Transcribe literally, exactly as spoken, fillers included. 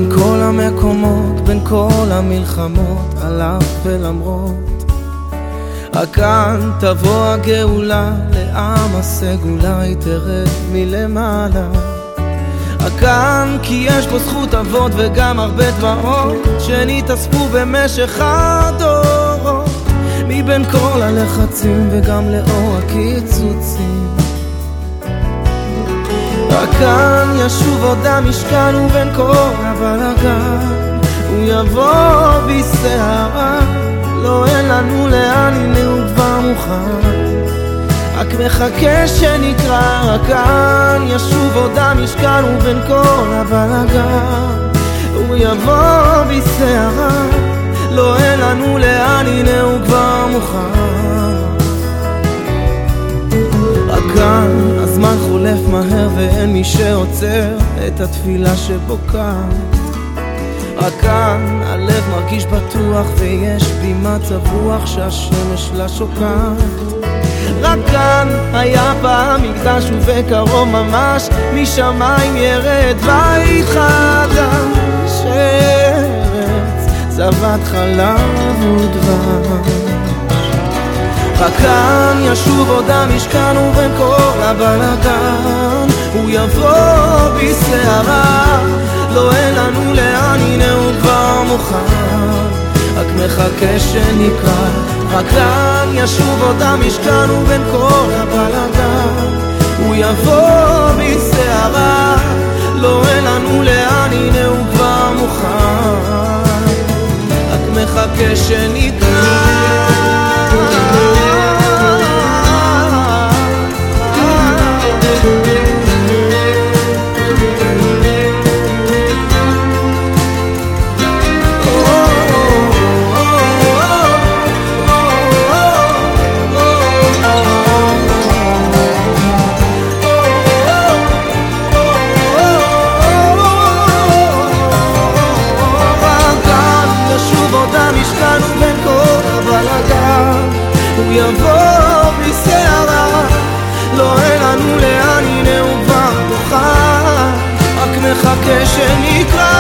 בין כל המקומות, בין כל המלחמות, על אף ולמרות. כאן תבוא הגאולה, לעם הסגולה היא תרד מלמעלה. כאן כי יש בו זכות אבות וגם הרבה דמעות שנתאספו במשך הדורות, מבין כל הלחצים וגם לאור הקיצוצים. כאן ישוב עוד המשכן ובין כל הבלגן הוא יבוא בסערה, לא אין לנו לאן, הנה הוא כבר מוכן, רק מחכה שנקרא. רק כאן ישוב עוד המשכן ובין כל הבלגן הוא יבוא בסערה, לא אין לנו לאן, הנה הוא כבר מוכן. רק כאן הזמן חולף מהר ואין מי שעוצר את התפילה שבוקע. רק כאן הלב מרגיש בטוח ויש בי מצב רוח שהשמש לה שוקעת. רק כאן היה פעם מקדש ובקרוב ממש משמיים ירד בית חדש, ארץ זבת חלב ודבש. רק כאן ישוב עוד המשכן ובין כל הבלגן הוא יבוא בסערה, לא אין לנו לאן, הנה הוא כבר מוכן, רק מחכה שנקרא. רק כאן ישוב עוד המשכן ובין כל הבלגן הוא יבוא בסערה, לא אין לנו לאן, הנה הוא כבר מוכן, רק מחכה שנקרא. הוא יבוא בסערה, לא אין לנו לאן, הנה הוא כבר מוכן, רק מחכה שנקרא.